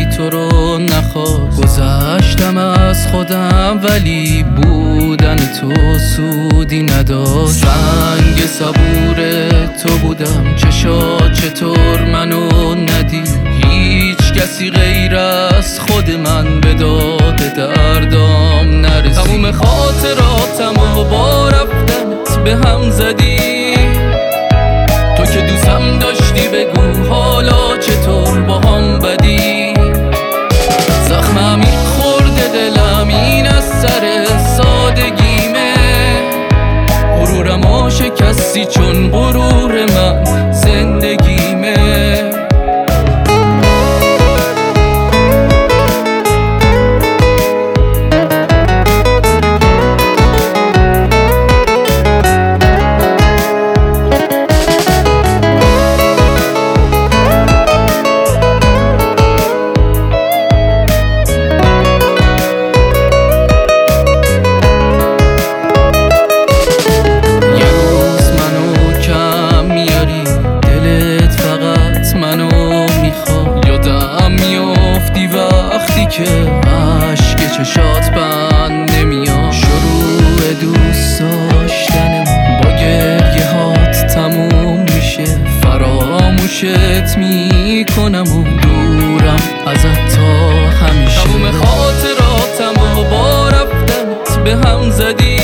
تو رو نخواست. گذشتم از خودم ولی بودن تو سودی نداشت. سنگ صبور تو بودم چشات چطور منو ندید. هیچ کسی غیر از خود من به داد دردام نرسید. تموم خاطراتم و با رفتنت به هم زدی. تو که دوستم داشتی بگو حالا چطور با هم بدی. زخمم این خورده دلم این از سر سادگیمه. غرورمو شکستی چون غرور من زندگیمه. که عشق چشات بند نمیاد. شروع دوست داشتنمون با گریه هات تموم میشه. فراموشت میکنم و دورم ازت تا همیشه. تموم خاطراتم و با رفتنت به هم زدی.